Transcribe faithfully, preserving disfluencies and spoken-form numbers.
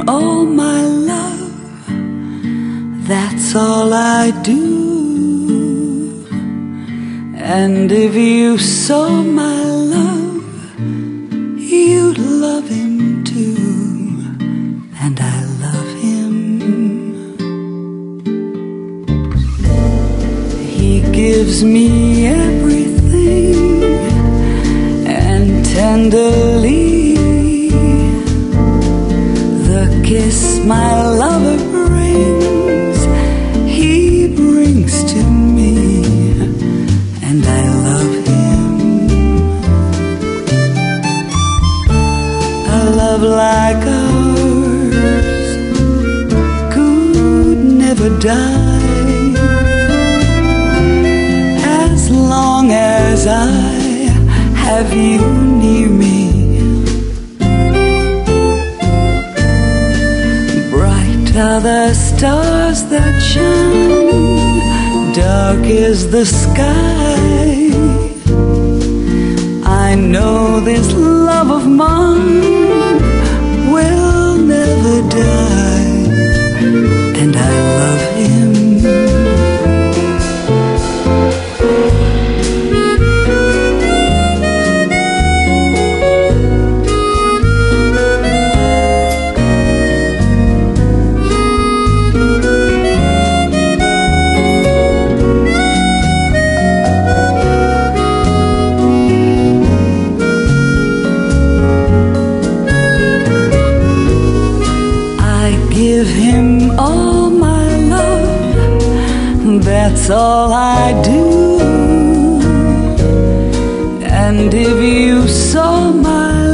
all my love, that's all I do. And if you saw my love, you'd love him too. And I love him. He gives me everything, and tenderly the kiss my lover brings, he brings to me. And I love him. A love like ours could never die, as long as I have you near me. Bright are the stars that shine, dark is the sky. I know this love of mine will never die. And I love him. Give him all my love, that's all I do. And if you saw my